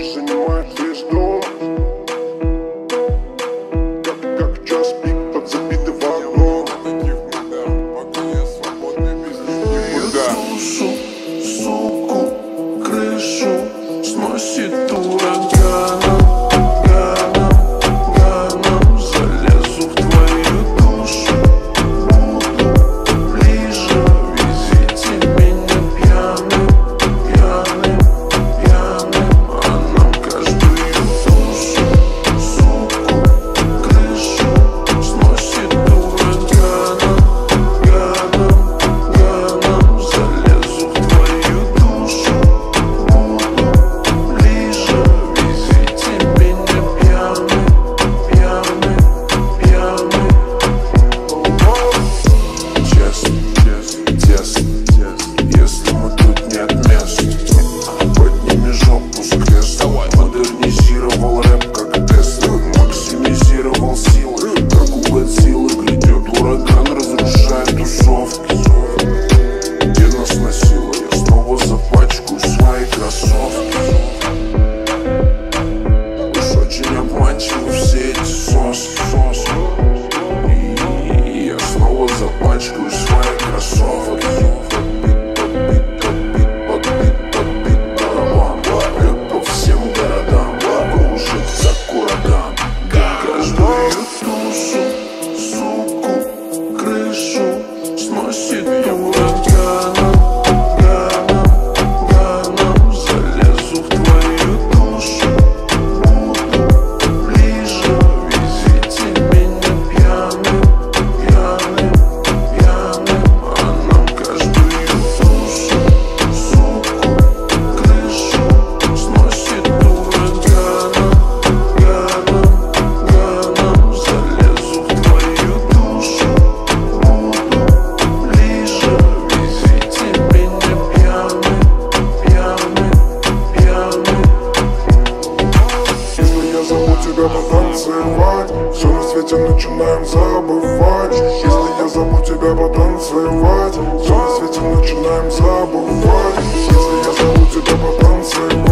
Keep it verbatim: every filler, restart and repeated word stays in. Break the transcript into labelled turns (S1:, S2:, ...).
S1: ночь занимает весь дом. Как, как час пик под забитый вагон.
S2: Я слышу, суку, крышу сносит ураганом, ганом, ганом. Залезу в твою душу, буду ближе. Везите меня пьяным, пьяным, пьяным. А нам каждую душу, суку, крышу сносит ураганом, ганом, ганом. Залезу в твою душу, буду ближе. Везите меня пьяным, пьяным, пьяным. Честно, честно, тесно, если мы тут нет мест, подними жопу с креста. Модернизировал рэп как Тесла, максимизировал силы, как у Годзиллы. Грядет ураган, разрушает тусовки. Где нас носило, я снова запачкаю свои кроссовки. Уж очень обманчивы все эти соски, соски. И я снова запачкаю свои кроссовки. Подбит, подбит, подбит, подбит барабан. Бьет по всем городам, кружится ураган. Каждую душу, суку, крышу сносит ураганом, ганом, ганом. Залезу в твою душу, буду ближе. Везите меня пьяным, пьяным, пьяным. А нам каждую душу, суку, крышу сносит ураганом, ганом, ганом. Залезу в твою душу, буду ближе. Везите меня пьяным, пьяным, пьяным.
S1: Если я зову тебя потанцевать, все на свете начинаем забывать. Если я зову тебя потанцевать, все на свете начинаем забывать. Если я зову тебя потанцевать.